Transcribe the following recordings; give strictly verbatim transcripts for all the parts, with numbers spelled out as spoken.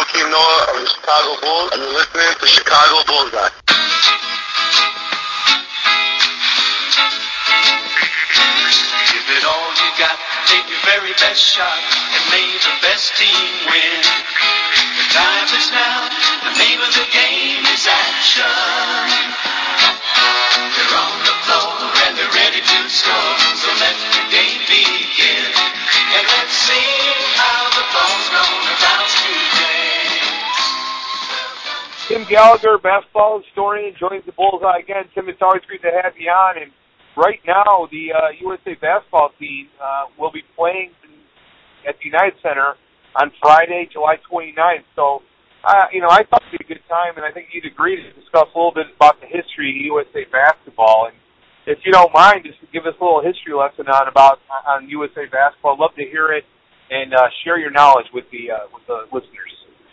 Joakim Noah of the Chicago Bulls, and you're listening to Chicago Bullseye. Give it all you got, take your very best shot, and may the best team win. The time is now, the name of the game is action. They're on the floor and they're ready to score, so let the game begin. And let's see how the ball's gonna bounce today. Tim Gallagher, basketball historian, joins the Bullseye again. Tim, it's always great to have you on. And right now, the uh, U S A basketball team uh, will be playing at the United Center on Friday, July twenty-ninth. So, uh, you know, I thought it would be a good time, and I think you'd agree to discuss a little bit about the history of U S A basketball. And if you don't mind, just give us a little history lesson on about on U S A basketball. I'd love to hear it and uh, share your knowledge with the uh, with the listeners.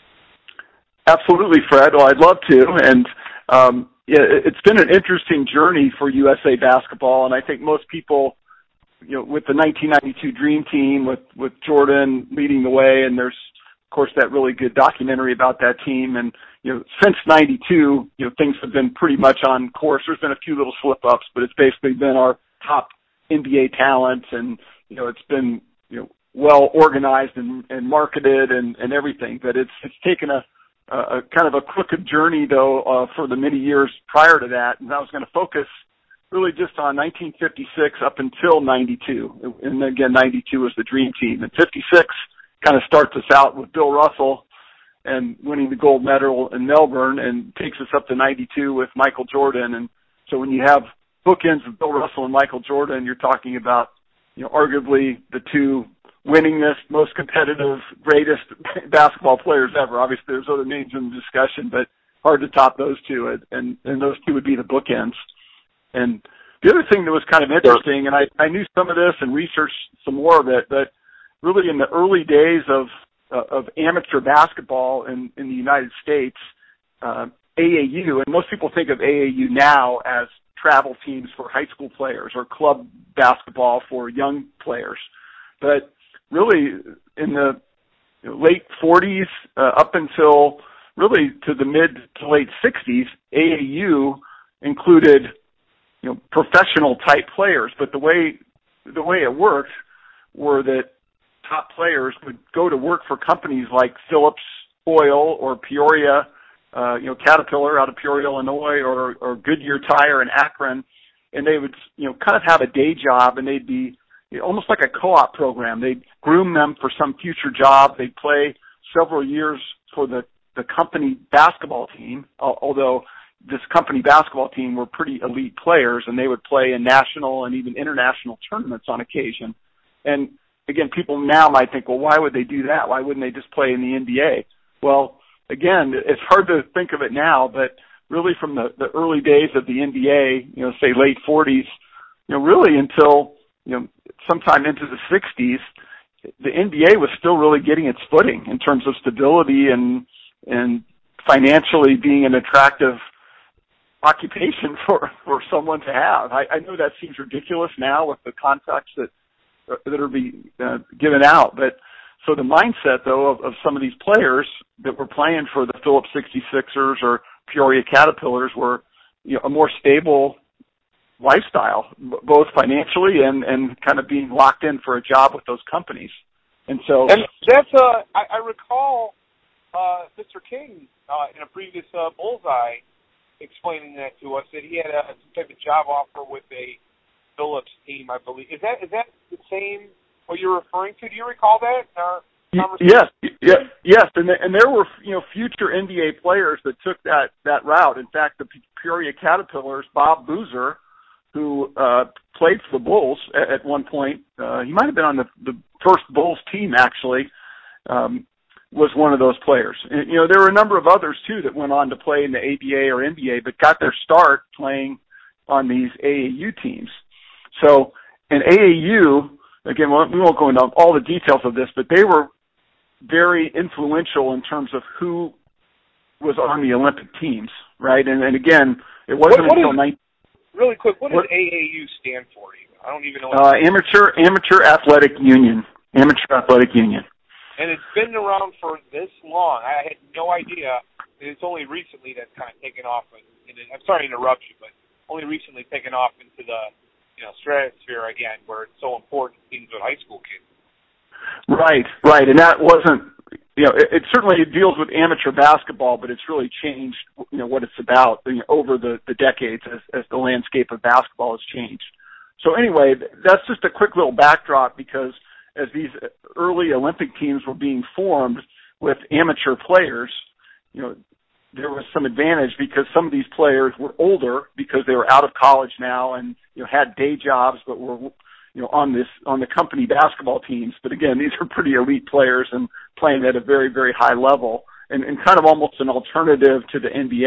Absolutely, Fred. Well, I'd love to. And um, yeah, it's been an interesting journey for U S A basketball, and I think most people, you know, with the nineteen ninety-two Dream Team, with, with Jordan leading the way, and there's, of course, that really good documentary about that team. And, you know, since ninety-two, you know, things have been pretty much on course. There's been a few little slip-ups, but it's basically been our top N B A talent, and, you know, it's been, you know, well organized and, and marketed and, and everything. But it's it's taken a a kind of a crooked journey, though, uh, for the many years prior to that. And I was going to focus really just on nineteen fifty-six up until ninety-two. And again, ninety-two was the Dream Team. And fifty-six kind of starts us out with Bill Russell and winning the gold medal in Melbourne, and takes us up to ninety-two with Michael Jordan. And so when you have bookends of Bill Russell and Michael Jordan, you're talking about, you know, arguably the two winningest, most competitive, greatest basketball players ever. Obviously, there's other names in the discussion, but hard to top those two, and, and those two would be the bookends. And the other thing that was kind of interesting, and I, I knew some of this and researched some more of it, but really in the early days of uh, of amateur basketball in, in the United States, uh, A A U, and most people think of A A U now as travel teams for high school players or club basketball for young players. But really, in the late forties uh, up until really to the mid to late sixties, A A U included, you know, professional type players. But the way the way it worked were that top players would go to work for companies like Phillips Oil or Peoria, uh, you know, Caterpillar out of Peoria, Illinois, or, or Goodyear Tire in Akron, and they would, you know, kind of have a day job, and they'd be almost like a co-op program. They'd groom them for some future job. They'd play several years for the, the company basketball team, although this company basketball team were pretty elite players, and they would play in national and even international tournaments on occasion. And again, people now might think, well, why would they do that? Why wouldn't they just play in the N B A? Well, again, it's hard to think of it now, but really from the, the early days of the N B A, you know, say late forties, you know, really until, you know, sometime into the sixties, the N B A was still really getting its footing in terms of stability and and financially being an attractive occupation for, for someone to have. I, I know that seems ridiculous now with the contracts that that are being uh, given out, but so the mindset, though, of, of some of these players that were playing for the Phillips sixty-sixers or Peoria Caterpillars were, you know, a more stable lifestyle, both financially and, and kind of being locked in for a job with those companies. And so and that's uh, I, I recall uh, Mister King uh, in a previous uh, Bullseye explaining that to us, that he had a some type of job offer with a Phillips team, I believe. Is that is that the same what you're referring to? Do you recall that? Uh, yes, yes, yes, and and there were, you know, future N B A players that took that that route. In fact, the Peoria Caterpillars, Bob Boozer, who uh, played for the Bulls at, at one point, uh, he might have been on the, the first Bulls team actually, um, was one of those players. And, you know, there were a number of others too that went on to play in the A B A or N B A, but got their start playing on these A A U teams. So, in A A U, again, we won't go into all the details of this, but they were very influential in terms of who was on the Olympic teams, right? And, and again, it wasn't what, what until is, nineteen. Really quick, what, what does A A U stand for? I don't even know. What uh, amateur Amateur Athletic Union. Amateur Athletic Union. And it's been around for this long. I had no idea. It's only recently that's kind of taken off. And I'm sorry to interrupt you, but only recently taken off into the you know stratosphere again, where it's so important to teams with high school kids. Right, right, and that wasn't. You know, it, it certainly deals with amateur basketball, but it's really changed. You know what it's about you know, over the, the decades as, as the landscape of basketball has changed. So anyway, that's just a quick little backdrop because as these early Olympic teams were being formed with amateur players, you know, there was some advantage because some of these players were older because they were out of college now and, you know, had day jobs, but were, you know, on this, on the company basketball teams. But again, these are pretty elite players and playing at a very, very high level and, and kind of almost an alternative to the N B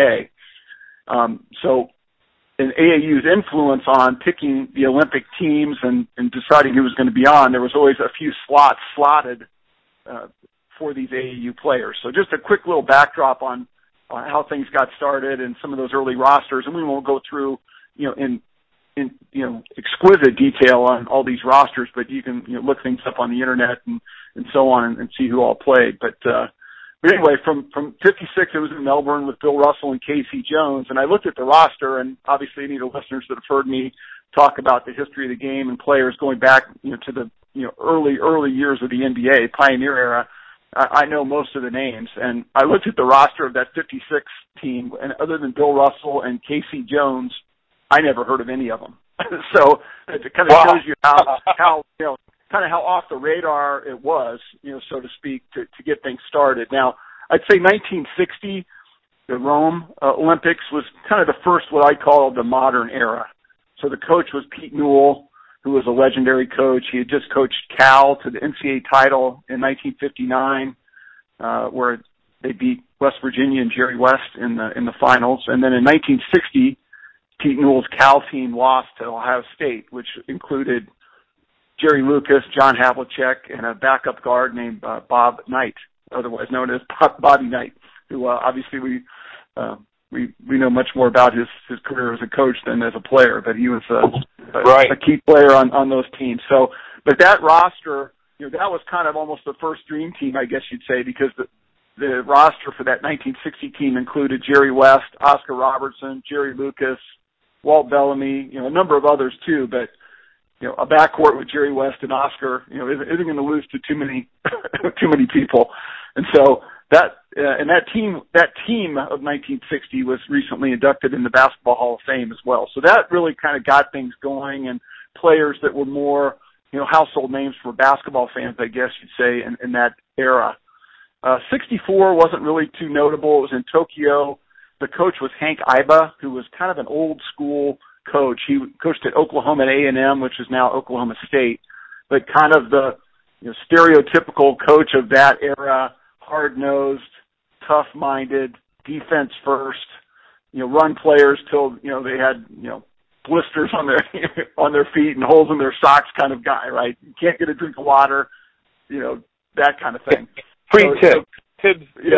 A. Um, so, and A A U's influence on picking the Olympic teams and, and deciding who was going to be on, there was always a few slots slotted uh, for these A A U players. So just a quick little backdrop on, on how things got started and some of those early rosters, and we won't go through, you know, in in you know exquisite detail on all these rosters, but you can you know, look things up on the internet and, and so on and, and see who all played. But uh, But anyway, from, from fifty-six, it was in Melbourne with Bill Russell and Casey Jones, and I looked at the roster, and obviously any of the listeners that have heard me talk about the history of the game and players going back, you know, to the you know early early years of the N B A Pioneer era, I, I know most of the names, and I looked at the roster of that fifty-six team, and other than Bill Russell and Casey Jones, I never heard of any of them. So it kind of wow. shows you how how you know. kind of how off the radar it was, you know, so to speak, to, to get things started. Now, I'd say nineteen sixty, the Rome uh, Olympics was kind of the first what I call the modern era. So the coach was Pete Newell, who was a legendary coach. He had just coached Cal to the N C double A title in nineteen fifty-nine, uh, where they beat West Virginia and Jerry West in the in the finals. And then in nineteen sixty, Pete Newell's Cal team lost to Ohio State, which included Jerry Lucas, John Havlicek, and a backup guard named uh, Bob Knight, otherwise known as Bobby Knight, who uh, obviously we uh, we we know much more about his his career as a coach than as a player, but he was a, a, right. a key player on, on those teams. So, but that roster, you know, that was kind of almost the first dream team, I guess you'd say, because the the roster for that nineteen sixty team included Jerry West, Oscar Robertson, Jerry Lucas, Walt Bellamy, you know, a number of others too, but you know, a backcourt with Jerry West and Oscar, you know, isn't, isn't going to lose to too many, too many people. And so that, uh, and that team, that team of nineteen sixty was recently inducted in the Basketball Hall of Fame as well. So that really kind of got things going, and players that were more, you know, household names for basketball fans, I guess you'd say, in, in that era. Uh, sixty-four wasn't really too notable. It was in Tokyo. The coach was Hank Iba, who was kind of an old school coach. He coached at Oklahoma A and M, which is now Oklahoma State, but kind of the you know, stereotypical coach of that era, hard-nosed, tough-minded, defense first, you know, run players till, you know, they had, you know, blisters on their, on their feet and holes in their socks kind of guy, right? You can't get a drink of water, you know, that kind of thing. Free so, tip. So, Tibbs, yeah.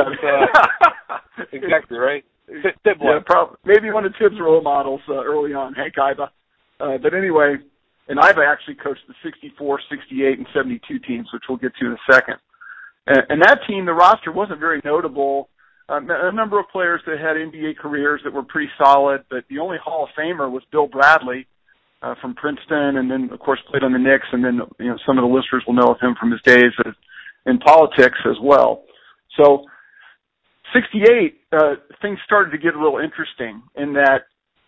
uh, exactly, right? Tib yeah, probably, maybe one of Tibbs' role models uh, early on, Hank Iba. Uh, but anyway, and Iba actually coached the sixty-four, sixty-eight, and seventy-two teams, which we'll get to in a second. And, and that team, the roster wasn't very notable. Um, a number of players that had N B A careers that were pretty solid, but the only Hall of Famer was Bill Bradley uh, from Princeton, and then, of course, played on the Knicks, and then you know some of the listeners will know of him from his days in politics as well. So sixty-eight, uh, things started to get a little interesting in that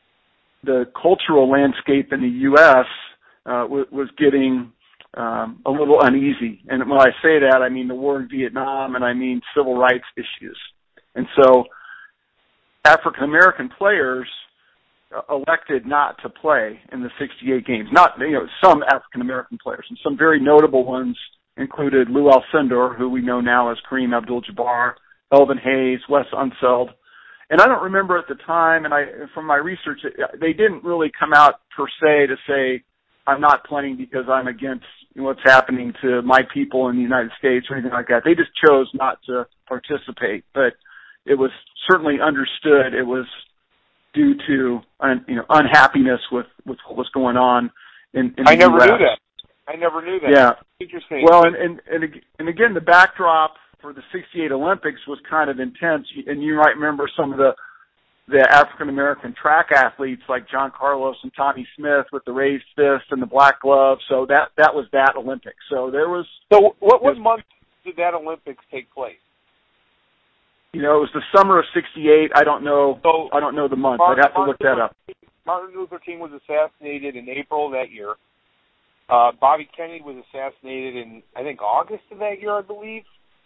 the cultural landscape in the U S uh, w- was getting um, a little uneasy. And when I say that, I mean the war in Vietnam, and I mean civil rights issues. And so African-American players uh, elected not to play in the sixty-eight games. Not, you know, some African-American players, and some very notable ones included Lou Alcindor, who we know now as Kareem Abdul-Jabbar, Elvin Hayes, Wes Unseld. And I don't remember at the time, and I, from my research, they didn't really come out per se to say, I'm not playing because I'm against what's happening to my people in the United States or anything like that. They just chose not to participate. But it was certainly understood it was due to un, you know, unhappiness with, with what was going on in, in the I never U S. knew that. I never knew that. Yeah. Interesting. Well, and, and, and, and again, the backdrop for the sixty-eight Olympics was kind of intense, and you might remember some of the the African-American track athletes like John Carlos and Tommy Smith with the raised fist and the black glove. So that, that was that Olympics. So there was... So what, what month did that Olympics take place? You know, it was the summer of sixty-eight. I don't know. So I don't know the month. Martin, I'd have to Martin look that up. Martin Luther King was assassinated in April of that year. Uh, Bobby Kennedy was assassinated in, I think, August of that year, I believe.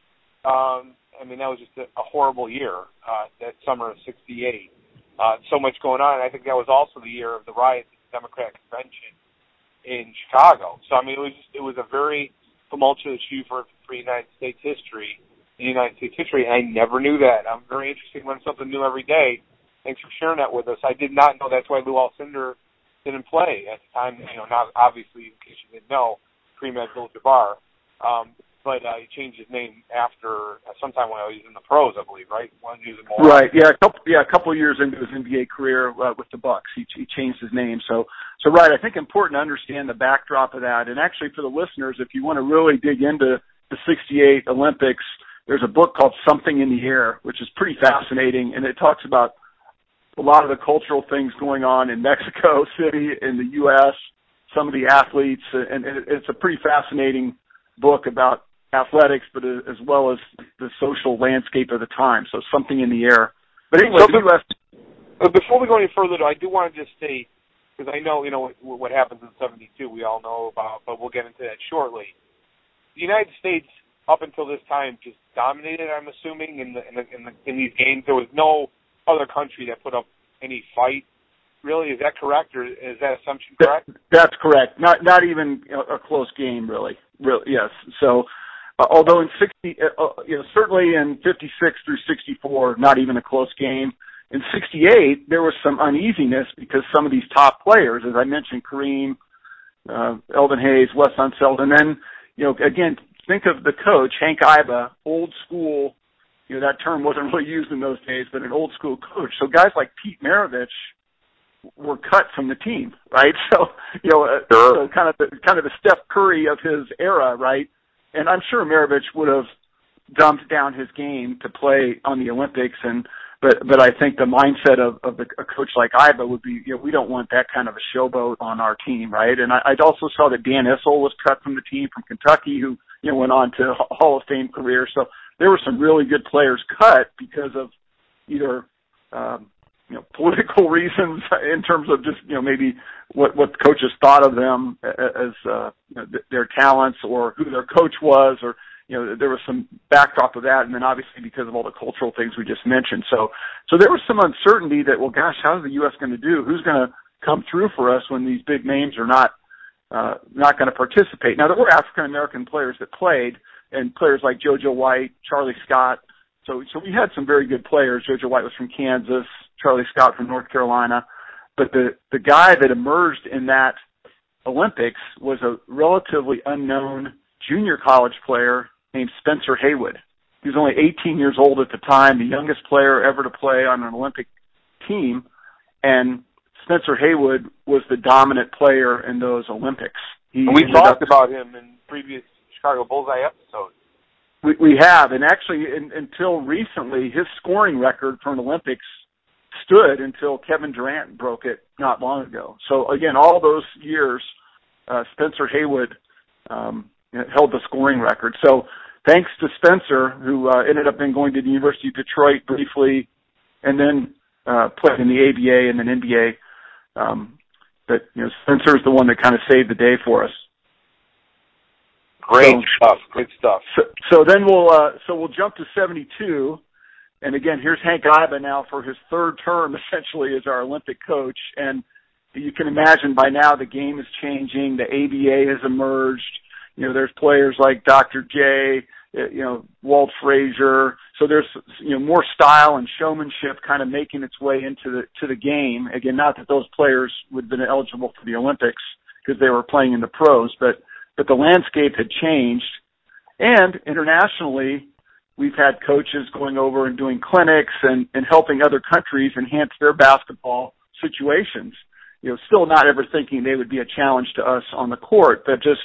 Um, I mean, that was just a, a horrible year, uh, that summer of sixty-eight. Uh, so much going on. And I think that was also the year of the riots at the Democratic Convention in Chicago. So, I mean, it was just, it was a very tumultuous year for, for United States history, in United States history, and I never knew that. I'm very interested in learning something new every day. Thanks for sharing that with us. I did not know that's why Lou Alcindor didn't play at the time. You know, not obviously, in case you didn't know, Kareem Abdul-Jabbar. Um, but uh, he changed his name after uh, sometime when he was in the pros, I believe, right? When he was in Milwaukee. Right. Yeah. A couple. Yeah. A couple of years into his N B A career uh, with the Bucks, he, he changed his name. So, so right. I think important to understand the backdrop of that. And actually, for the listeners, if you want to really dig into the sixty-eight Olympics, there's a book called Something in the Air, which is pretty fascinating, and it talks about a lot of the cultural things going on in Mexico City, in the U S, some of the athletes, and it's a pretty fascinating book about athletics, but as well as the social landscape of the time. So Something in the Air. But anyway, so the U S. Before we go any further, though, I do want to just say, because I know, you know, what, what happens in seventy-two, we all know about, but we'll get into that shortly. The United States, up until this time, just dominated, I'm assuming, in the, in, the, in, the, in these games. There was no other country that put up any fight. Really, is that correct, or is that assumption correct? That, that's correct. Not not even a close game, really. Really, yes. So, uh, although in sixty, uh, you know, certainly in fifty-six through sixty-four, not even a close game. In sixty-eight, there was some uneasiness because some of these top players, as I mentioned, Kareem, uh, Eldon Hayes, Wes Unseld, and then, you know, again, think of the coach, Hank Iba, old school. You know, that term wasn't really used in those days, but an old school coach. So guys like Pete Maravich were cut from the team, right? So, you know, uh, so kind of the, kind of the Steph Curry of his era, right? And I'm sure Maravich would have dumped down his game to play on the Olympics, and but but I think the mindset of, of the, a coach like Iba would be, you know, we don't want that kind of a showboat on our team, right? And I, I also saw that Dan Issel was cut from the team from Kentucky, who, you know, went on to a Hall of Fame career. So there were some really good players cut because of either, um, you know, political reasons in terms of just, you know, maybe what, what coaches thought of them as, uh, you know, th- their talents or who their coach was, or, you know, there was some backdrop of that. And then obviously because of all the cultural things we just mentioned. So, so there was some uncertainty that, well, gosh, how's the U S going to do? Who's going to come through for us when these big names are not, uh, not going to participate? Now, there were African-American players that played, and players like JoJo White, Charlie Scott. So, so we had some very good players. JoJo White was from Kansas, Charlie Scott from North Carolina. But the, the guy that emerged in that Olympics was a relatively unknown junior college player named Spencer Haywood. He was only eighteen years old at the time, the youngest player ever to play on an Olympic team. And Spencer Haywood was the dominant player in those Olympics. He we talked up, about him in previous Chicago Bullseye episodes. We, we have, and actually in, until recently, his scoring record for an Olympics stood until Kevin Durant broke it not long ago. So again, all those years, uh, Spencer Haywood um, held the scoring record. So thanks to Spencer, who uh, ended up then going to the University of Detroit briefly, and then uh, played in the A B A and then N B A. Um, but you know, Spencer is the one that kind of saved the day for us. Great so, stuff. Great stuff. So, so then we'll uh, so we'll jump to seventy-two, and again, here's Hank Iba now for his third term essentially as our Olympic coach, and you can imagine by now the game is changing. The A B A has emerged. You know, there's players like Doctor J, you know, Walt Frazier. So there's, you know, more style and showmanship kind of making its way into the to the game. Again, not that those players would have been eligible for the Olympics because they were playing in the pros, but but the landscape had changed. And internationally, we've had coaches going over and doing clinics and, and helping other countries enhance their basketball situations. You know, still not ever thinking they would be a challenge to us on the court, but just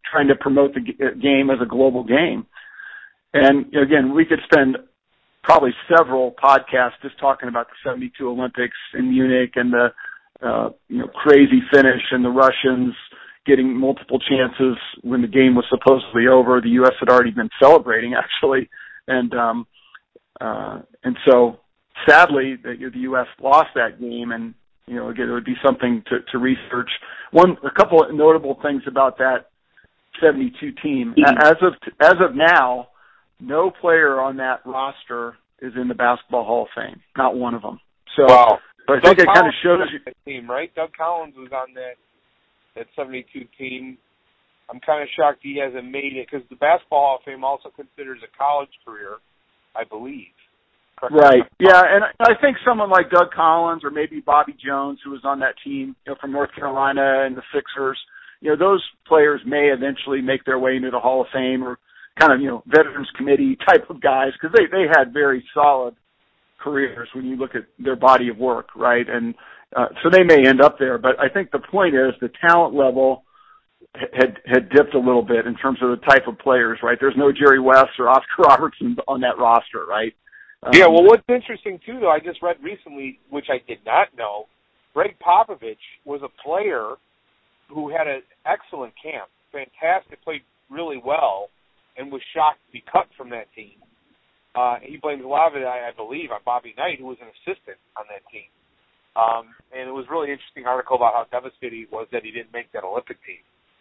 trying to promote the g- game as a global game. And again, we could spend probably several podcasts just talking about the seventy-two Olympics in Munich and the uh, you know crazy finish and the Russians getting multiple chances when the game was supposedly over. The U S had already been celebrating, actually, and um, uh, and so sadly, the, the U S lost that game. And you know, again, it would be something to, to research. One, a couple of notable things about that seventy-two team. Mm-hmm. As of as of now, no player on that roster is in the Basketball Hall of Fame. Not one of them. So, wow. But I think Doug it kind of shows you. That team, right? Doug Collins was on that that seventy-two team. I'm kind of shocked he hasn't made it because the Basketball Hall of Fame also considers a college career, I believe. Correct. Right. Yeah, and I think someone like Doug Collins or maybe Bobby Jones, who was on that team, you know, from North Carolina and the Sixers, you know, those players may eventually make their way into the Hall of Fame, or kind of, you know, Veterans Committee type of guys, because they, they had very solid careers when you look at their body of work, right? And uh, so they may end up there. But I think the point is the talent level had had dipped a little bit in terms of the type of players, right? There's no Jerry West or Oscar Robertson on that roster, right? Um, yeah, well, what's interesting, too, though, I just read recently, which I did not know, Greg Popovich was a player who had an excellent camp, fantastic, played really well, and was shocked to be cut from that team. Uh, he blames a lot of it, I, I believe, on Bobby Knight, who was an assistant on that team. Um, and it was a really interesting article about how devastated he was that he didn't make that Olympic team.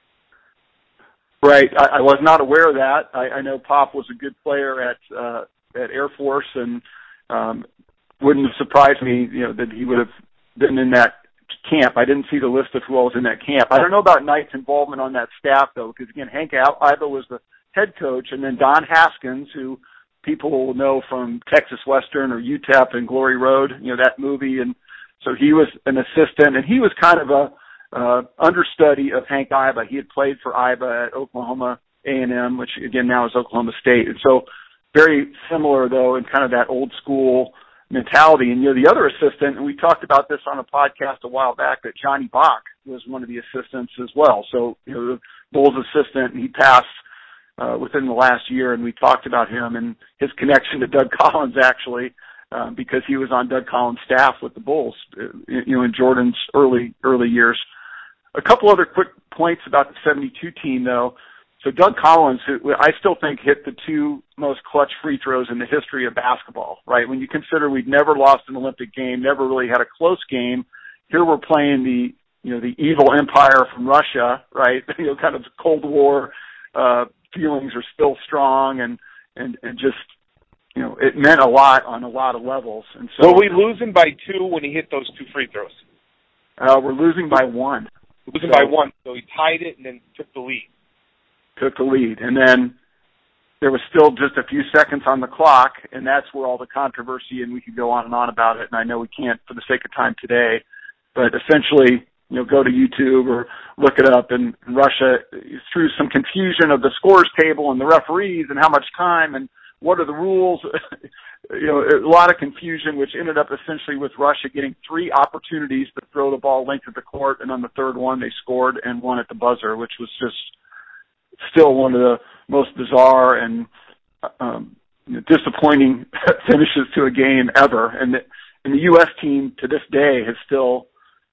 Right. I, I was not aware of that. I, I know Pop was a good player at uh, at Air Force, and um, wouldn't have surprised me, you know, that he would have been in that camp. I didn't see the list of who all was in that camp. I don't know about Knight's involvement on that staff, though, because, again, Hank Iba was the head coach, and then Don Haskins, who people will know from Texas Western or U T E P and Glory Road, you know, that movie. And so he was an assistant, and he was kind of a uh, understudy of Hank Iba. He had played for Iba at Oklahoma A and M, which, again, now is Oklahoma State. And so very similar, though, in kind of that old school mentality. And, you know, the other assistant, and we talked about this on a podcast a while back, that Johnny Bach was one of the assistants as well. So, you know, the Bulls assistant, and he passed uh, within the last year, and we talked about him and his connection to Doug Collins, actually, uh, because he was on Doug Collins' staff with the Bulls, you know, in Jordan's early, early years. A couple other quick points about the seventy-two team, though. So Doug Collins, who I still think hit the two most clutch free throws in the history of basketball, right? When you consider we'd never lost an Olympic game, never really had a close game. Here we're playing the, you know, the evil empire from Russia, right? You know, kind of Cold War uh, feelings are still strong, and, and, and just, you know, it meant a lot on a lot of levels. And so, were we losing by two when he hit those two free throws? Uh, we're losing by one. Losing so, by one, so he tied it and then took the lead. Took the lead, and then there was still just a few seconds on the clock, and that's where all the controversy, and we could go on and on about it, and I know we can't for the sake of time today, but essentially, you know, go to YouTube or look it up, and Russia, through some confusion of the scores table and the referees and how much time and what are the rules, you know, a lot of confusion, which ended up essentially with Russia getting three opportunities to throw the ball length of the court, and on the third one they scored and won at the buzzer, which was just still one of the most bizarre and um, disappointing finishes to a game ever. And the, and the U S team to this day has still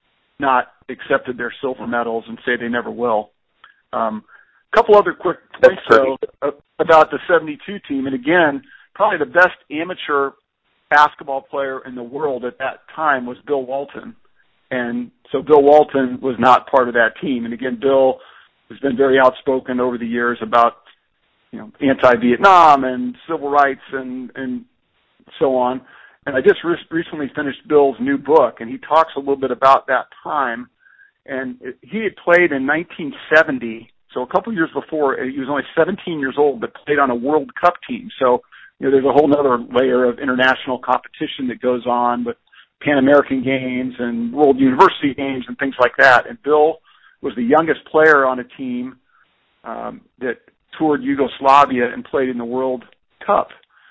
not accepted their silver medals and say they never will. Um, a couple other quick points, though, about the seventy-two team. And again, probably the best amateur basketball player in the world at that time was Bill Walton. And so Bill Walton was not part of that team. And again, Bill has been very outspoken over the years about, you know, anti-Vietnam and civil rights and, and so on. And I just re- recently finished Bill's new book, and he talks a little bit about that time. And it, he had played in nineteen seventy, so a couple years before. He was only seventeen years old, but played on a World Cup team. So, you know, there's a whole other layer of international competition that goes on with Pan American Games and World University Games and things like that. And Bill was the youngest player on a team um, that toured Yugoslavia and played in the World Cup.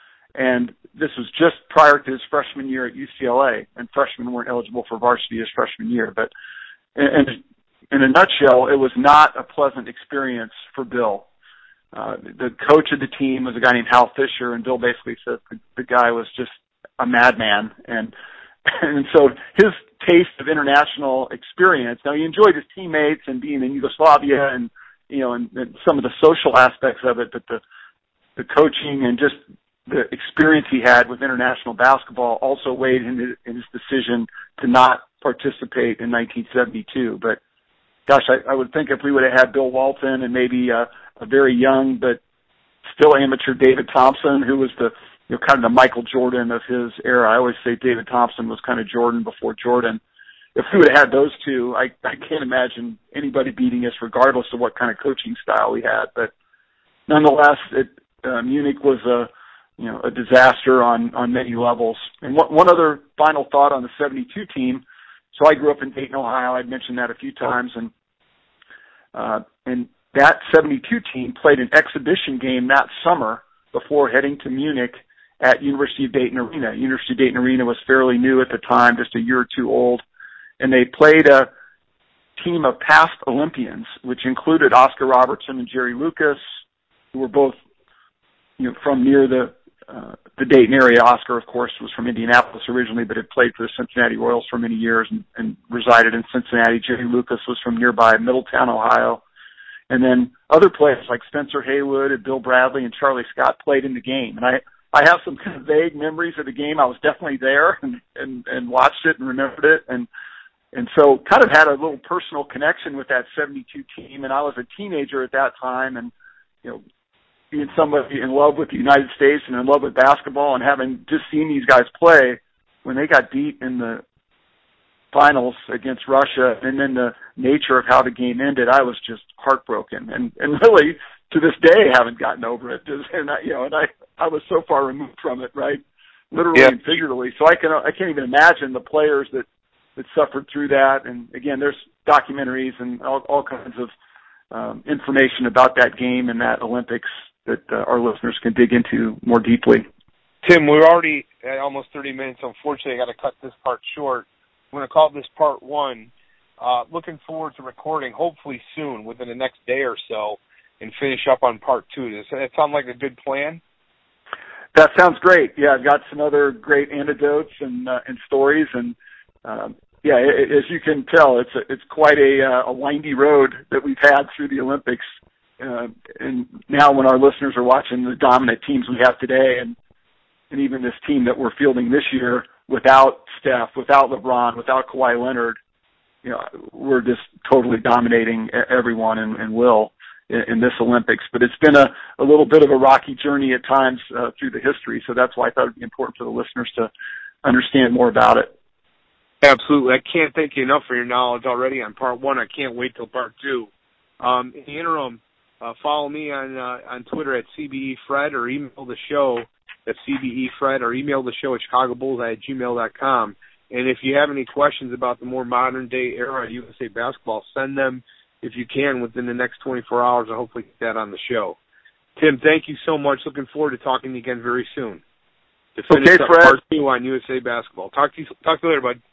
And this was just prior to his freshman year at U C L A, and freshmen weren't eligible for varsity his freshman year. But and, and in a nutshell, it was not a pleasant experience for Bill. Uh, the coach of the team was a guy named Hal Fisher, and Bill basically said the, the guy was just a madman. And, and so his taste of international experience, now he enjoyed his teammates and being in Yugoslavia and, you know, and, and some of the social aspects of it, but the, the coaching and just the experience he had with international basketball also weighed in his, in his decision to not participate in nineteen seventy-two. But gosh, I, I would think if we would have had Bill Walton and maybe a, a very young but still amateur David Thompson, who was the, you know, kind of the Michael Jordan of his era. I always say David Thompson was kind of Jordan before Jordan. If we would have had those two, I, I can't imagine anybody beating us regardless of what kind of coaching style we had. But nonetheless, it, uh, Munich was a, you know, a disaster on, on many levels. And one, one other final thought on the seventy-two team. So I grew up in Dayton, Ohio. I'd mentioned that a few times. And, uh, and that seventy-two team played an exhibition game that summer before heading to Munich at University of Dayton Arena. University of Dayton Arena was fairly new at the time, just a year or two old. And they played a team of past Olympians, which included Oscar Robertson and Jerry Lucas, who were both, you know, from near the uh, the Dayton area. Oscar, of course, was from Indianapolis originally, but had played for the Cincinnati Royals for many years and, and resided in Cincinnati. Jerry Lucas was from nearby Middletown, Ohio. And then other players like Spencer Haywood and Bill Bradley and Charlie Scott played in the game. And I, I have some kind of vague memories of the game. I was definitely there and, and, and watched it and remembered it. And And so kind of had a little personal connection with that seventy-two team. And I was a teenager at that time and, you know, being somebody in love with the United States and in love with basketball and having just seen these guys play when they got beat in the finals against Russia and then the nature of how the game ended, I was just heartbroken. And, and really to this day haven't gotten over it. And I, you know, and I, I was so far removed from it, right? Literally yeah. and figuratively. So I can, I can't even imagine the players that, that suffered through that. And again, there's documentaries and all, all kinds of um, information about that game and that Olympics that uh, our listeners can dig into more deeply. Tim, we're already at almost thirty minutes. Unfortunately, I got to cut this part short. I'm going to call this part one. Uh, looking forward to recording, hopefully soon, within the next day or so, and finish up on part two. Does that sound like a good plan? That sounds great. Yeah, I've got some other great anecdotes and uh, and stories, and um, yeah, it, as you can tell, it's a, it's quite a, uh, a windy road that we've had through the Olympics. Uh, and now, when our listeners are watching the dominant teams we have today, and and even this team that we're fielding this year, without Steph, without LeBron, without Kawhi Leonard, you know, we're just totally dominating everyone and, and will in, in this Olympics. But it's been a, a little bit of a rocky journey at times uh, through the history, so that's why I thought it would be important for the listeners to understand more about it. Absolutely. I can't thank you enough for your knowledge already on part one. I can't wait till part two. Um, in the interim, uh, follow me on uh, on Twitter at C B E Fred or email the show at C B E Fred or email the show at Chicago Bullseye at gmail dot com. And if you have any questions about the more modern-day era of U S A basketball, send them, if you can, within the next twenty-four hours. I'll hopefully get that on the show. Tim, thank you so much. Looking forward to talking to you again very soon. To finish okay, up Fred. part two on U S A basketball. Talk to you, talk to you later, bud.